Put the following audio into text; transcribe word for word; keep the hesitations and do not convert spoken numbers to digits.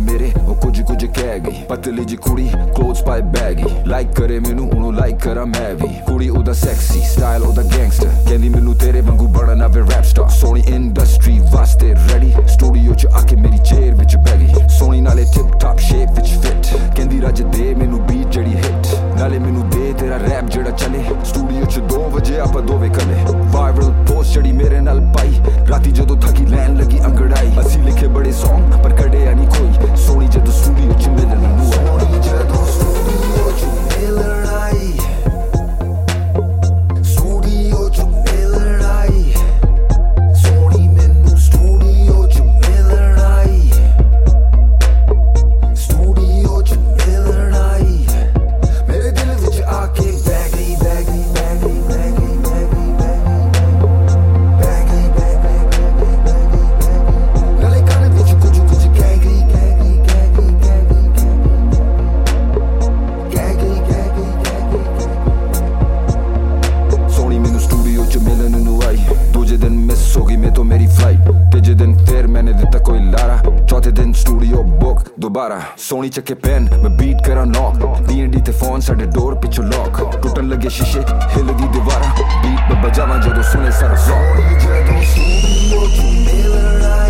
मेरे वो कुछ कुछ कह गई पतली जी कुड़ी क्लोथ्स पाए बैगी लाइक करे मैनू उन्हों लाइक करा मैं भी कुड़ी ओदा सेक्सी स्टाइल ओदा गैंगस्टर कहंदी मैनू तेरे वांगू बनना वे रैप स्टार सोनी इंडस्ट्री वास्ते रेडी स्टूडियो च आके मेरी चेयर विच बैगी सोनी नाले टिप टॉप शेप विच फिट कहंदी रज दे मैनू बीट जड़ी हिट नाले मैनू दे तेरा रैप जड़ा चले स्टूडियो च दो बजे आपां दोवे कले वायरल पोस्ट जड़ी मेरे नाल पाई राती जदों थकी लैन लगी अंगड़ाई असी लिखे बड़े सॉन्ग पर कड़े नहीं कोई सोनी जदों स्टूडियो च मिलन नू सोनी जदों स्टूडियो च मिलन आई स्टूडियो च मिलन आई सोनी मैनू स्टूडियो च मिलन आई स्टूडियो च मिलन आई मेरे दिल विच आके बैग गई बैग गई बैग गई बैग गई बैग गई बैग गई बैग गई बैग गई नाले कान विच कुछ कुछ कह गई कह गई कह गई कह गई कह गई कह गई सोनी मैनू स्टूडियो च मिलन नू आई दूजे दिन मिस हो गई मैं तो मेरी फ्लाइट तीजे दिन फिर मैंने दिता कोई लारा चौथे दिन स्टूडियो बुक दोबारा सोनी चके पेन मैं बीट करा नॉक डी एंड डी ते फोन साडे डोर पिछो लॉक टूटन लगे शीशे हिल दी दीवारा बीट पे बजावां जदों सुने सारा सोनी जदों स्टूडियो च मिलन आई